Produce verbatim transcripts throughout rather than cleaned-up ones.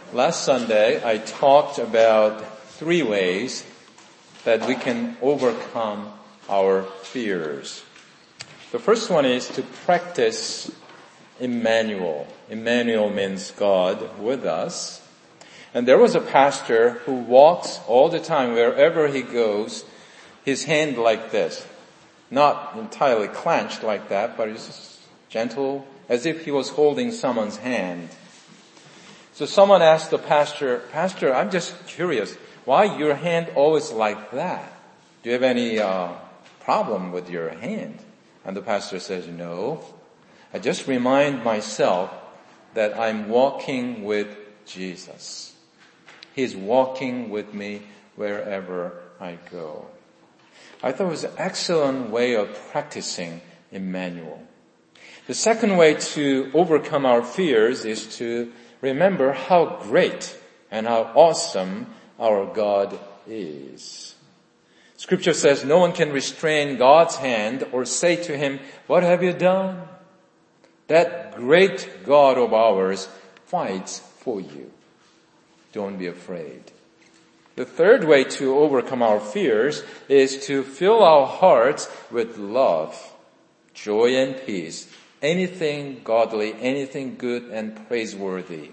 Last Sunday, I talked about three ways that we can overcome our fears. The first one is to practice Emmanuel. Emmanuel means God with us. And there was a pastor who walks all the time wherever he goes, his hand like this. Not entirely clenched like that, but it's gentle, as if he was holding someone's hand. So someone asked the pastor, Pastor, I'm just curious, why your hand always like that? Do you have any uh, problem with your hand? And the pastor says, no. I just remind myself that I'm walking with Jesus. He's walking with me wherever I go. I thought it was an excellent way of practicing Emmanuel. The second way to overcome our fears is to remember how great and how awesome our God is. Scripture says no one can restrain God's hand or say to him, what have you done? That great God of ours fights for you. Don't be afraid. The third way to overcome our fears is to fill our hearts with love, joy, and peace. Anything godly, anything good and praiseworthy.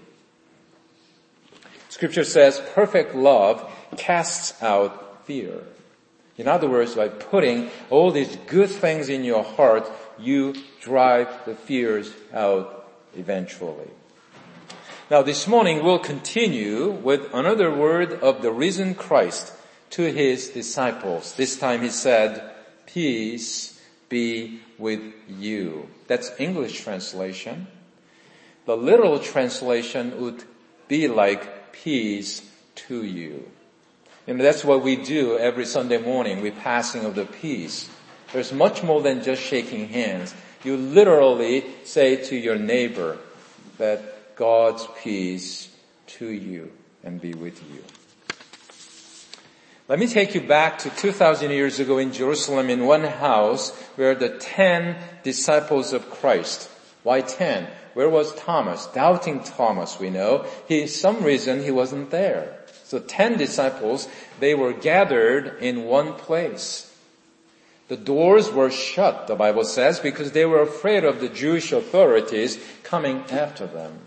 Scripture says perfect love casts out fear. In other words, by putting all these good things in your heart, you drive the fears out eventually. Now this morning we'll continue with another word of the risen Christ to his disciples. This time he said, peace be with you. That's English translation. The literal translation would be like peace to you. And that's what we do every Sunday morning, we passing of the peace. There's much more than just shaking hands. You literally say to your neighbor that God's peace to you and be with you. Let me take you back to two thousand years ago in Jerusalem in one house where the ten disciples of Christ. Why ten? Where was Thomas? Doubting Thomas, we know. He, some reason he wasn't there. So ten disciples, they were gathered in one place. The doors were shut, the Bible says, because they were afraid of the Jewish authorities coming after them.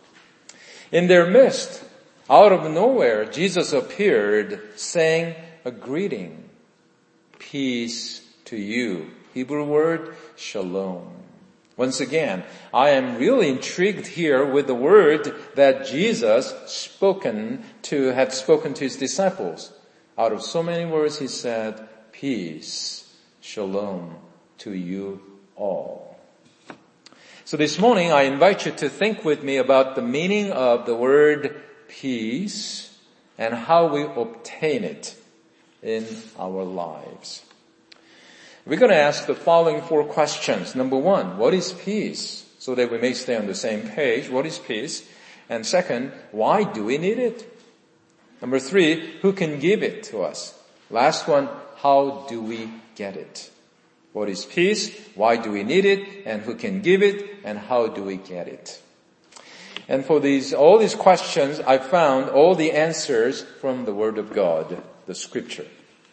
In their midst, out of nowhere, Jesus appeared saying a greeting. Peace to you. Hebrew word, shalom. Once again, I am really intrigued here with the word that Jesus spoken to, had spoken to his disciples. Out of so many words he said, peace, shalom to you all. So this morning I invite you to think with me about the meaning of the word peace and how we obtain it in our lives. We're going to ask the following four questions. Number one, what is peace? So that we may stay on the same page. What is peace? And second, why do we need it? Number three, who can give it to us? Last one, how do we get it? What is peace? Why do we need it? And who can give it? And how do we get it? And for these, all these questions, I found all the answers from the Word of God, the Scripture.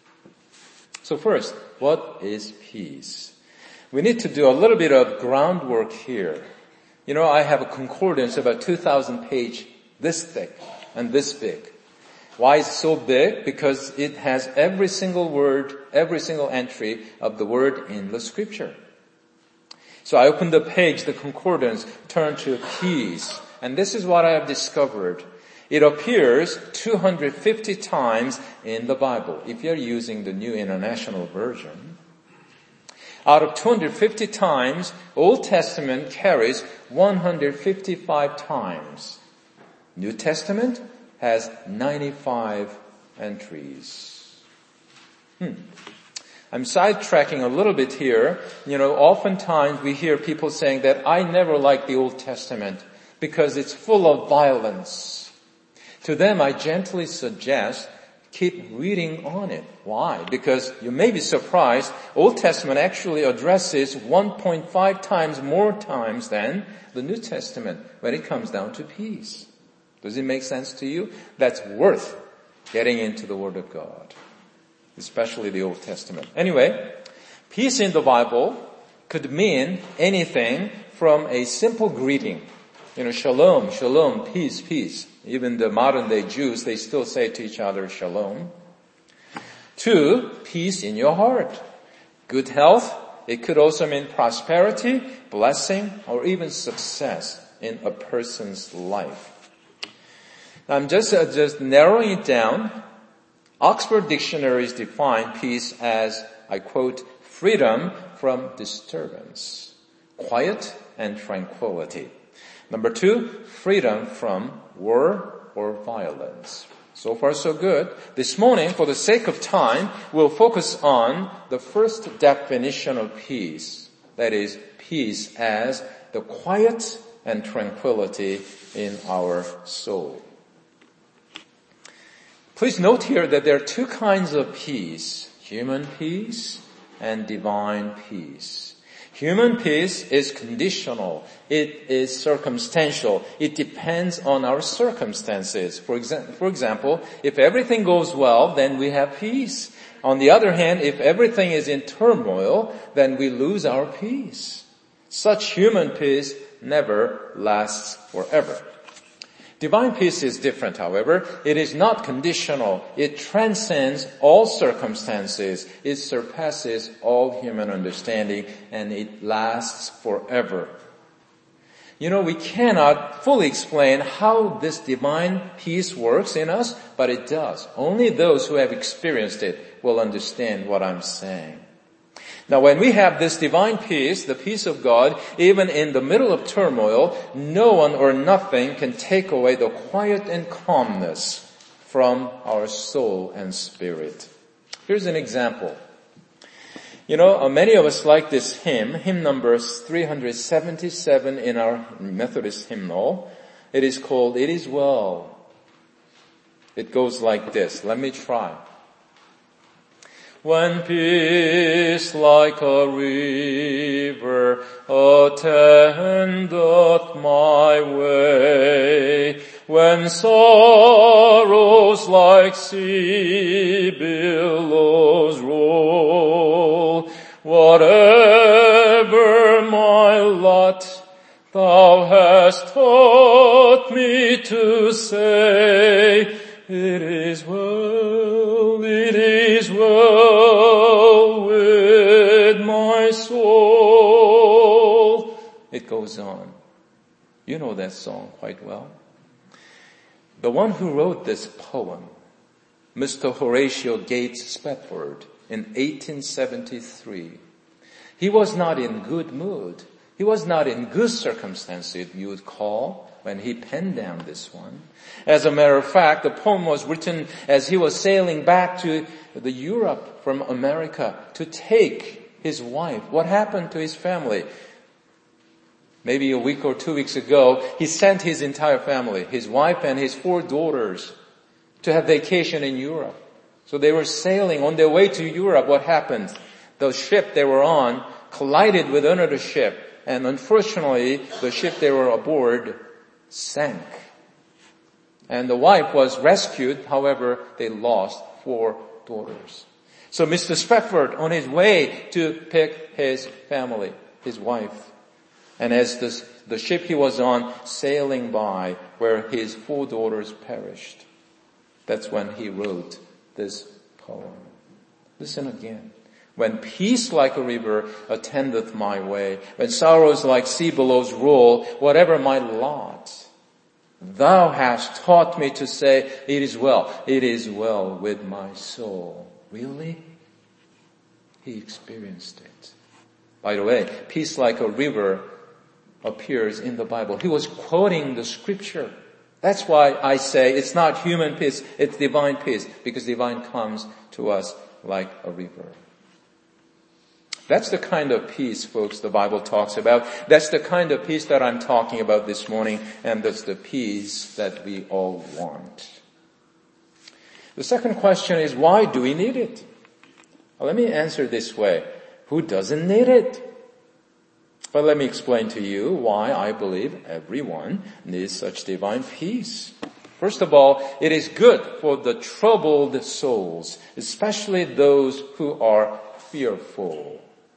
So first, what is peace? We need to do a little bit of groundwork here. You know, I have a concordance about two thousand page, this thick and this big. Why is it so big? Because it has every single word, every single entry of the word in the Scripture. So I opened the page, the concordance, turned to peace. And this is what I have discovered. It appears two hundred fifty times in the Bible, if you're using the New International Version. Out of two hundred fifty times, Old Testament carries one hundred fifty-five times. New Testament has ninety-five entries. Hmm. I'm sidetracking a little bit here. You know, oftentimes we hear people saying that I never liked the Old Testament because it's full of violence. To them, I gently suggest keep reading on it. Why? Because you may be surprised, Old Testament actually addresses one point five times more times than the New Testament when it comes down to peace. Does it make sense to you? That's worth getting into the Word of God, especially the Old Testament. Anyway, peace in the Bible could mean anything from a simple greeting. You know, shalom, shalom, peace, peace. Even the modern day Jews, they still say to each other, shalom. Two, peace in your heart. Good health. It could also mean prosperity, blessing, or even success in a person's life. I'm just, uh, just narrowing it down. Oxford dictionaries define peace as, I quote, freedom from disturbance, quiet and tranquility. Number two, freedom from war or violence. So far so good. This morning, for the sake of time, we'll focus on the first definition of peace. That is, peace as the quiet and tranquility in our soul. Please note here that there are two kinds of peace, human peace and divine peace. Human peace is conditional. It is circumstantial. It depends on our circumstances. For, exa- for example, if everything goes well, then we have peace. On the other hand, if everything is in turmoil, then we lose our peace. Such human peace never lasts forever. Divine peace is different, however. It is not conditional. It transcends all circumstances. It surpasses all human understanding, and it lasts forever. You know, we cannot fully explain how this divine peace works in us, but it does. Only those who have experienced it will understand what I'm saying. Now, when we have this divine peace, the peace of God, even in the middle of turmoil, no one or nothing can take away the quiet and calmness from our soul and spirit. Here's an example. You know, uh, many of us like this hymn, hymn number three seventy-seven in our Methodist hymnal. It is called, It Is Well. It goes like this. Let me try. When peace like a river attendeth my way, when sorrows like sea billows roll, whatever my lot, thou hast taught me to say, it is well, it is well with my soul. It goes on. You know that song quite well. The one who wrote this poem, Mister Horatio Gates Spafford, in eighteen seventy-three, he was not in good mood. He was not in good circumstances, you would call, when he penned down this one. As a matter of fact, the poem was written as he was sailing back to the Europe from America to take his wife. What happened to his family? Maybe a week or two weeks ago, he sent his entire family, his wife and his four daughters, to have vacation in Europe. So they were sailing on their way to Europe. What happened? The ship they were on collided with another ship. And unfortunately, the ship they were aboard sank. And the wife was rescued. However, they lost four daughters. So Mister Spafford, on his way to pick his family, his wife, and as the, the ship he was on sailing by where his four daughters perished, that's when he wrote this poem. Listen again. When peace like a river attendeth my way, when sorrows like sea billows roll, whatever my lot, thou hast taught me to say, it is well, it is well with my soul. Really? He experienced it. By the way, peace like a river appears in the Bible. He was quoting the scripture. That's why I say it's not human peace, it's divine peace, because divine comes to us like a river. That's the kind of peace, folks, the Bible talks about. That's the kind of peace that I'm talking about this morning, and that's the peace that we all want. The second question is, why do we need it? Well, let me answer this way. Who doesn't need it? But let me explain to you why I believe everyone needs such divine peace. First of all, it is good for the troubled souls, especially those who are fearful.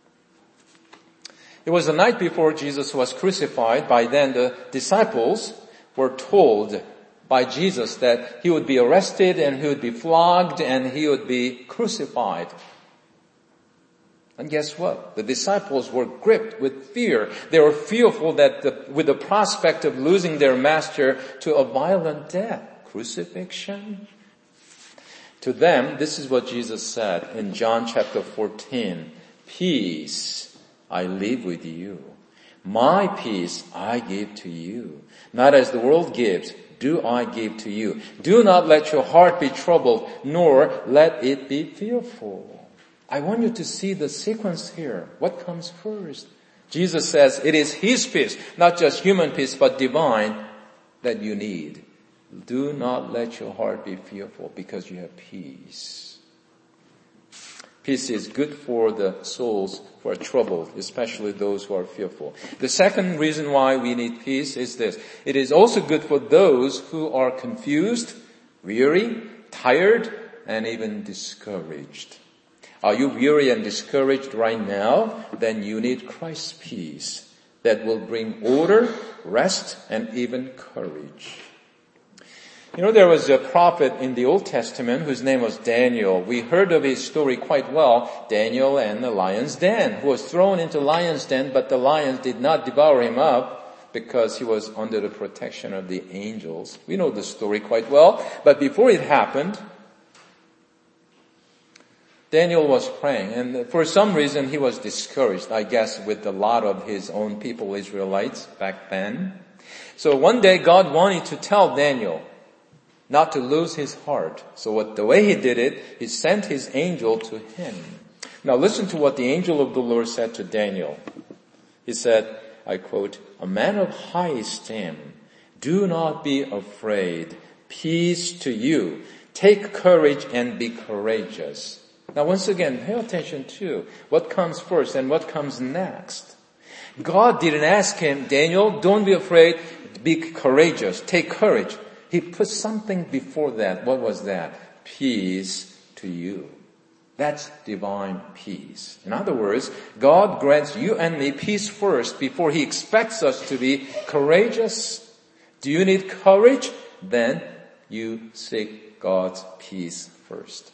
It was the night before Jesus was crucified. By then the disciples were told by Jesus that he would be arrested and he would be flogged and he would be crucified. And guess what? The disciples were gripped with fear. They were fearful that the, with the prospect of losing their master to a violent death, crucifixion. To them, this is what Jesus said in John chapter fourteen. Peace I leave with you. My peace I give to you. Not as the world gives, do I give to you. Do not let your heart be troubled, nor let it be fearful. I want you to see the sequence here. What comes first? Jesus says it is His peace, not just human peace, but divine, that you need. Do not let your heart be fearful because you have peace. Peace is good for the souls who are troubled, especially those who are fearful. The second reason why we need peace is this. It is also good for those who are confused, weary, tired, and even discouraged. Are you weary and discouraged right now? Then you need Christ's peace that will bring order, rest, and even courage. You know, there was a prophet in the Old Testament whose name was Daniel. We heard of his story quite well, Daniel and the lion's den, who was thrown into lion's den, but the lions did not devour him up because he was under the protection of the angels. We know the story quite well, but before it happened, Daniel was praying, and for some reason he was discouraged, I guess, with a lot of his own people, Israelites, back then. So one day God wanted to tell Daniel not to lose his heart. So what, the way he did it, he sent his angel to him. Now listen to what the angel of the Lord said to Daniel. He said, I quote, "A man of high esteem, do not be afraid. Peace to you. Take courage and be courageous." Now once again, pay attention to what comes first and what comes next. God didn't ask him, Daniel, don't be afraid, be courageous, take courage. He put something before that. What was that? Peace to you. That's divine peace. In other words, God grants you and me peace first before He expects us to be courageous. Do you need courage? Then you seek God's peace first.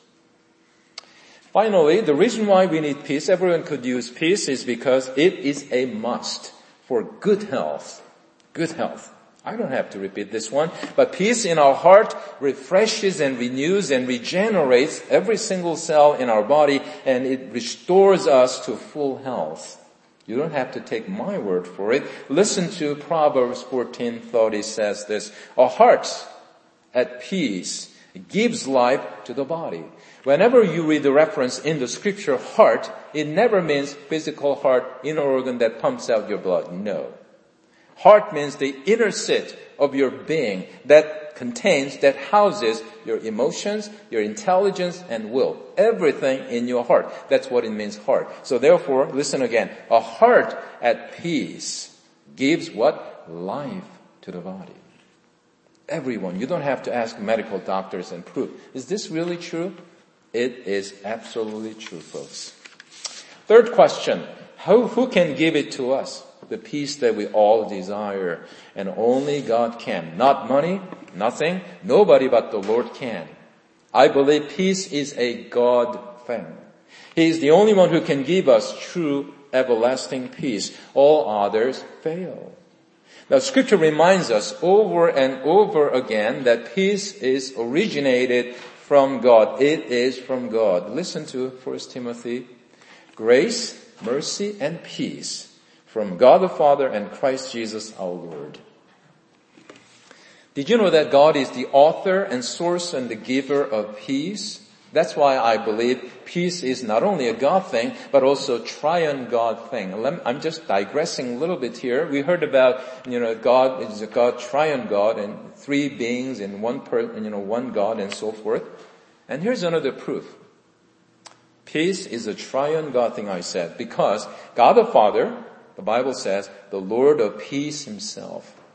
Finally, the reason why we need peace, everyone could use peace, is because it is a must for good health. Good health. I don't have to repeat this one, but peace in our heart refreshes and renews and regenerates every single cell in our body, and it restores us to full health. You don't have to take my word for it. Listen to Proverbs fourteen thirty says this, "A heart at peace gives life to the body." Whenever you read the reference in the scripture heart, it never means physical heart, inner organ that pumps out your blood. No. Heart means the inner seat of your being that contains, that houses your emotions, your intelligence, and will. Everything in your heart. That's what it means, heart. So therefore, listen again. A heart at peace gives what? Life to the body. Everyone. You don't have to ask medical doctors and prove. Is this really true? It is absolutely true, folks. Third question. How, who can give it to us? The peace that we all desire. And only God can. Not money, nothing, nobody but the Lord can. I believe peace is a God thing. He is the only one who can give us true everlasting peace. All others fail. Now scripture reminds us over and over again that peace is originated from God. It is from God. Listen to First Timothy. Grace, mercy, and peace from God the Father and Christ Jesus our Lord. Did you know that God is the author and source and the giver of peace? That's why I believe peace is not only a God thing, but also a triune God thing. I'm just digressing a little bit here. We heard about, you know, God is a God, triune God, and three beings in one per, you know, one God and so forth. And here's another proof. Peace is a triune God thing, I said, because God the Father, the Bible says, the Lord of peace Himself.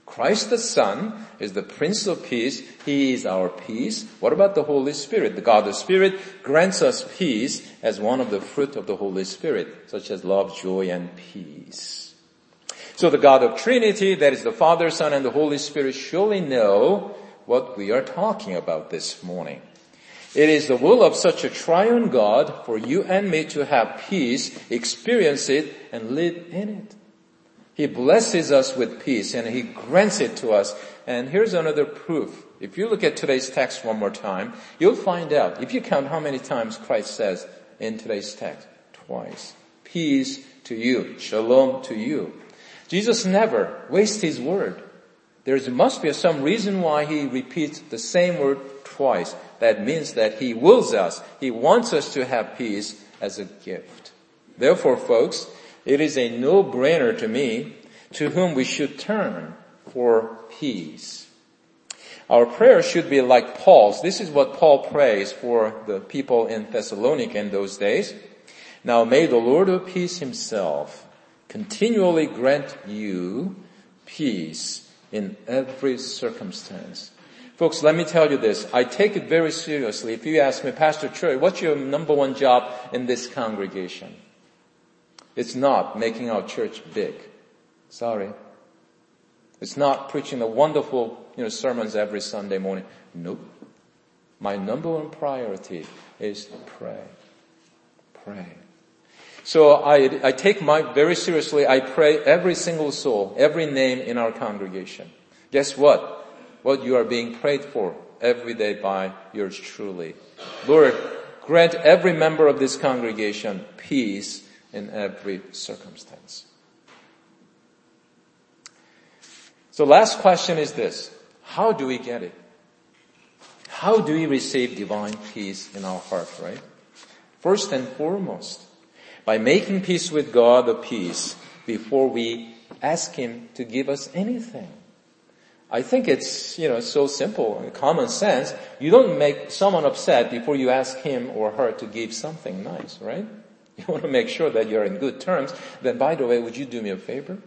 Christ the Son is the Prince of Peace. He is our peace. What about the Holy Spirit? The God the Spirit grants us peace as one of the fruit of the Holy Spirit, such as love, joy, and peace. So the God of Trinity, that is the Father, Son, and the Holy Spirit, surely know what we are talking about this morning. It is the will of such a triune God for you and me to have peace, experience it, and live in it. He blesses us with peace and He grants it to us. And here's another proof. If you look at today's text one more time, you'll find out, if you count how many times Christ says in today's text, twice, peace to you, shalom to you. Jesus never wastes His word. There must be some reason why He repeats the same word twice. That means that He wills us. He wants us to have peace as a gift. Therefore, folks, it is a no-brainer to me to whom we should turn for peace. Our prayer should be like Paul's. This is what Paul prays for the people in Thessalonica in those days. Now may the Lord of peace Himself continually grant you peace in every circumstance. Folks, let me tell you this. I take it very seriously. If you ask me, Pastor Troy, what's your number one job in this congregation? It's not making our church big. Sorry. It's not preaching the wonderful, you know, sermons every Sunday morning. Nope. My number one priority is pray. Pray. So I, I take my, very seriously, I pray every single soul, every name in our congregation. Guess what? What you are being prayed for every day by yours truly. Lord, grant every member of this congregation peace in every circumstance. So last question is this. How do we get it? How do we receive divine peace in our heart, right? First and foremost, by making peace with God of peace before we ask Him to give us anything. I think it's, you know, so simple, common sense. You don't make someone upset before you ask him or her to give something nice, right? You want to make sure that you're in good terms. Then, by the way, would you do me a favor?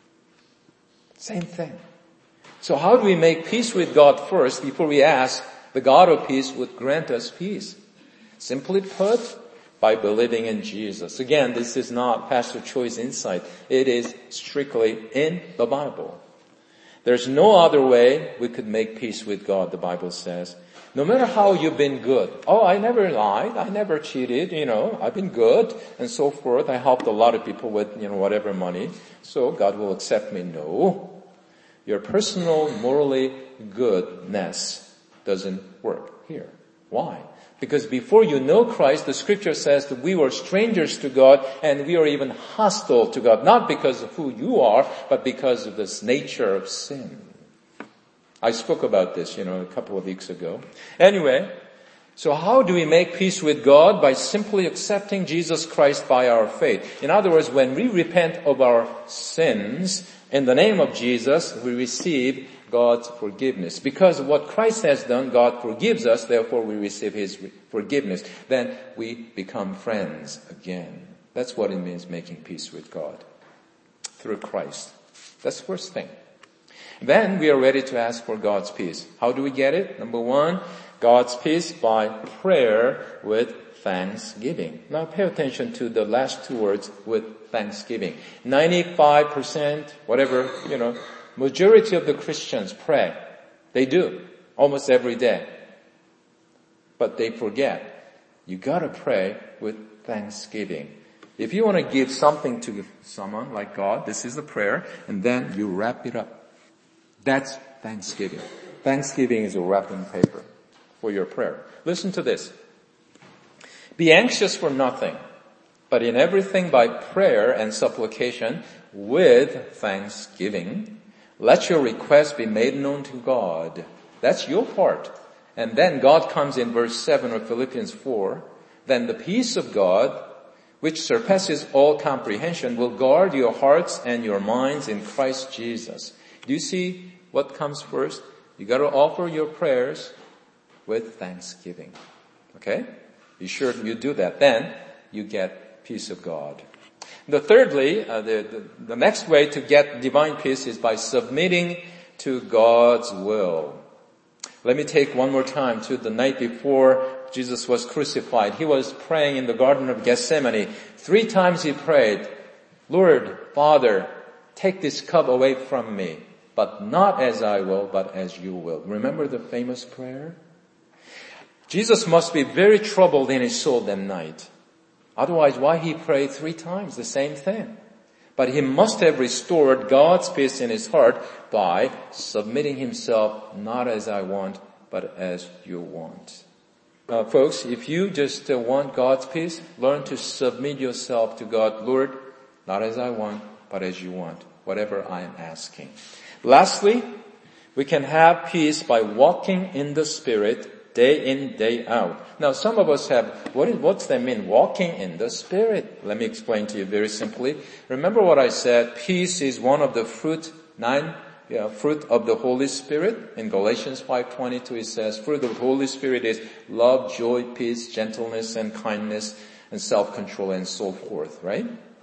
Same thing. So how do we make peace with God first before we ask the God of peace would grant us peace? Simply put, by believing in Jesus. Again, this is not Pastor Choi's insight. It is strictly in the Bible. There's no other way we could make peace with God, the Bible says. No matter how you've been good. Oh, I never lied. I never cheated. You know, I've been good and so forth. I helped a lot of people with, you know, whatever money. So God will accept me. No. Your personal morally goodness doesn't work here. Why? Because before you know Christ, the scripture says that we were strangers to God and we are even hostile to God. Not because of who you are, but because of this nature of sin. I spoke about this, you know, a couple of weeks ago. Anyway, so how do we make peace with God? By simply accepting Jesus Christ by our faith. In other words, when we repent of our sins, in the name of Jesus, we receive God's forgiveness. Because of what Christ has done, God forgives us, therefore we receive His forgiveness. Then we become friends again. That's what it means making peace with God. Through Christ. That's the first thing. Then we are ready to ask for God's peace. How do we get it? Number one, God's peace by prayer with thanksgiving. Now pay attention to the last two words, with thanksgiving. ninety-five percent, whatever, you know, majority of the Christians pray. They do. Almost every day. But they forget. You gotta pray with thanksgiving. If you want to give something to someone like God, this is the prayer, and then you wrap it up. That's thanksgiving. Thanksgiving is a wrapping paper for your prayer. Listen to this. Be anxious for nothing, but in everything by prayer and supplication with thanksgiving, let your requests be made known to God. That's your part. And then God comes in verse seven of Philippians four. Then the peace of God, which surpasses all comprehension, will guard your hearts and your minds in Christ Jesus. Do you see what comes first? You got to offer your prayers with thanksgiving. Okay? Be sure you do that. Then you get peace of God. The thirdly, uh, the, the, the next way to get divine peace is by submitting to God's will. Let me take one more time to the night before Jesus was crucified. He was praying in the Garden of Gethsemane. Three times he prayed, Lord, Father, take this cup away from me, but not as I will, but as you will. Remember the famous prayer? Jesus must be very troubled in his soul that night. Otherwise, why he prayed three times the same thing? But he must have restored God's peace in his heart by submitting himself not as I want, but as you want. Uh, folks, if you just uh, want God's peace, learn to submit yourself to God. Lord, not as I want, but as you want, whatever I am asking. Lastly, we can have peace by walking in the Spirit day in, day out. Now, some of us have, what is, what's that mean? Walking in the Spirit. Let me explain to you very simply. Remember what I said, peace is one of the fruit, nine, yeah, fruit of the Holy Spirit. In Galatians five twenty-two it says, fruit of the Holy Spirit is love, joy, peace, gentleness, and kindness, and self-control, and so forth, right?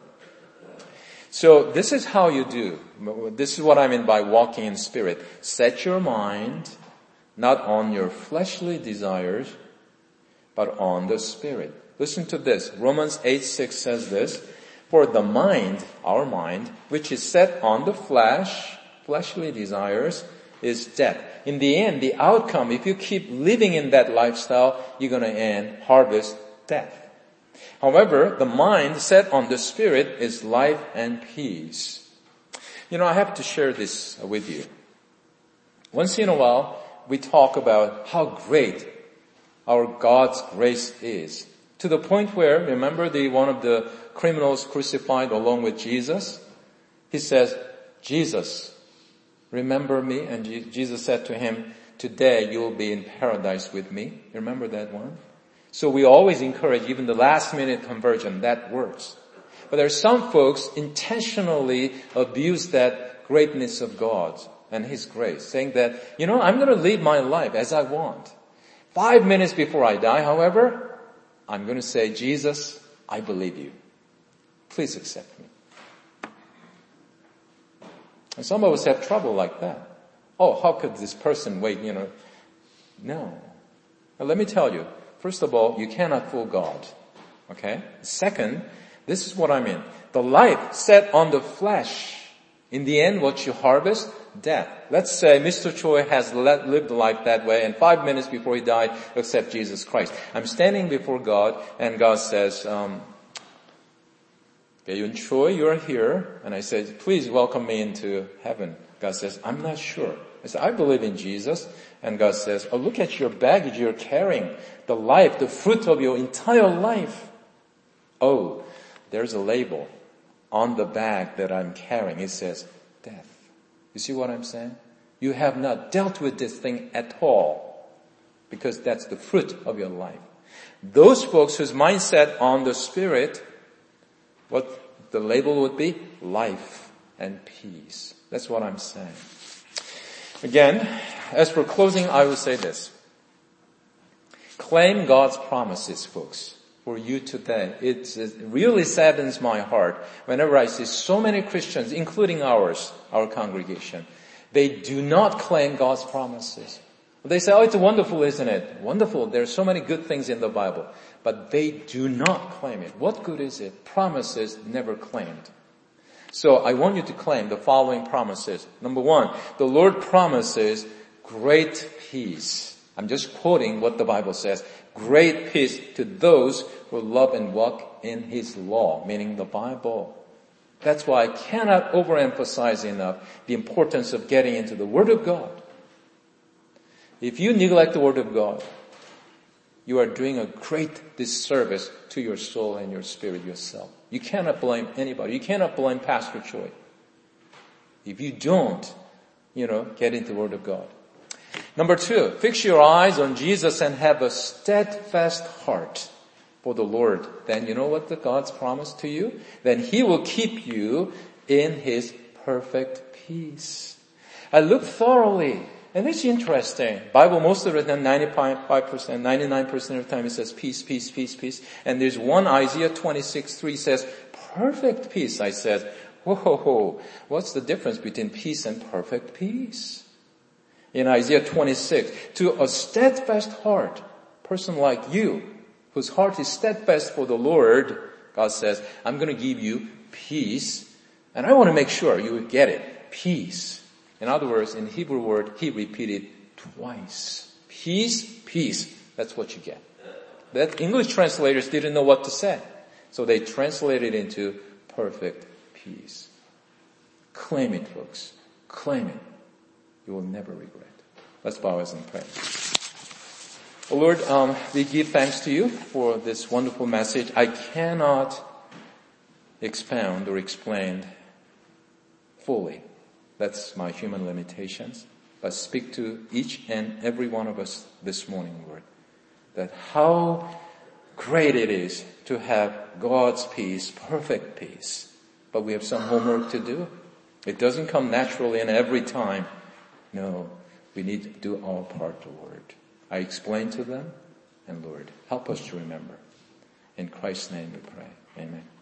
So this is how you do. This is what I mean by walking in Spirit. Set your mind not on your fleshly desires, but on the Spirit. Listen to this. Romans eight six says this, for the mind, our mind, which is set on the flesh, fleshly desires, is death. In the end, the outcome, if you keep living in that lifestyle, you're going to end, harvest death. However, the mind set on the Spirit is life and peace. You know, I have to share this with you. Once in a while, we talk about how great our God's grace is. To the point where, remember the one of the criminals crucified along with Jesus? He says, Jesus, remember me? And Jesus said to him, today you will be in paradise with me. You remember that one? So we always encourage even the last minute conversion. That works. But there are some folks intentionally abuse that greatness of God and His grace, saying that, you know, I'm going to live my life as I want. Five minutes before I die, however, I'm going to say, Jesus, I believe you. Please accept me. And some of us have trouble like that. Oh, how could this person wait, you know? No. Now, let me tell you, first of all, you cannot fool God. Okay? Second, this is what I mean. The life set on the flesh, in the end, what you harvest, death. Let's say Mister Choi has lived a life that way, and five minutes before he died, accept Jesus Christ. I'm standing before God, and God says, um, Yun Choi, you're here. And I said, please welcome me into heaven. God says, I'm not sure. I said, I believe in Jesus. And God says, oh, look at your baggage you're carrying. The life, the fruit of your entire life. Oh, there's a label on the bag that I'm carrying. It says, death. You see what I'm saying? You have not dealt with this thing at all. Because that's the fruit of your life. Those folks whose mindset on the Spirit, what the label would be? Life and peace. That's what I'm saying. Again, as for closing, I will say this. Claim God's promises, folks, for you today. It, it really saddens my heart whenever I see so many Christians, including ours, our congregation. They do not claim God's promises. They say, oh, it's wonderful, isn't it? Wonderful. There are so many good things in the Bible. But they do not claim it. What good is it? Promises never claimed. So I want you to claim the following promises. Number one, the Lord promises great peace. I'm just quoting what the Bible says. Great peace to those who love and walk in His law, meaning the Bible. That's why I cannot overemphasize enough the importance of getting into the Word of God. If you neglect the Word of God, you are doing a great disservice to your soul and your spirit yourself. You cannot blame anybody. You cannot blame Pastor Choi if you don't, you know, get into the Word of God. Number two, fix your eyes on Jesus and have a steadfast heart for the Lord. Then you know what the God's promised to you? Then He will keep you in His perfect peace. I looked thoroughly. And it's interesting. Bible, most of the time, ninety-five percent, ninety-nine percent of the time it says peace, peace, peace, peace. And there's one, Isaiah twenty-six three says perfect peace. I said, whoa, whoa, whoa, what's the difference between peace and perfect peace? in Isaiah twenty-six, to a steadfast heart, person like you, whose heart is steadfast for the Lord, God says, I'm going to give you peace, and I want to make sure you get it. Peace. In other words, in the Hebrew word, he repeated twice. Peace, peace. That's what you get. That English translators didn't know what to say. So they translated into perfect peace. Claim it, folks. Claim it. You will never regret. Let's bow as and pray. Oh Lord, um, we give thanks to you for this wonderful message. I cannot expound or explain fully. That's my human limitations. But speak to each and every one of us this morning, Lord, that how great it is to have God's peace, perfect peace. But we have some homework to do. It doesn't come naturally and every time. No, we need to do our part, Lord. I explained to them, and Lord, help us to remember. In Christ's name we pray. Amen.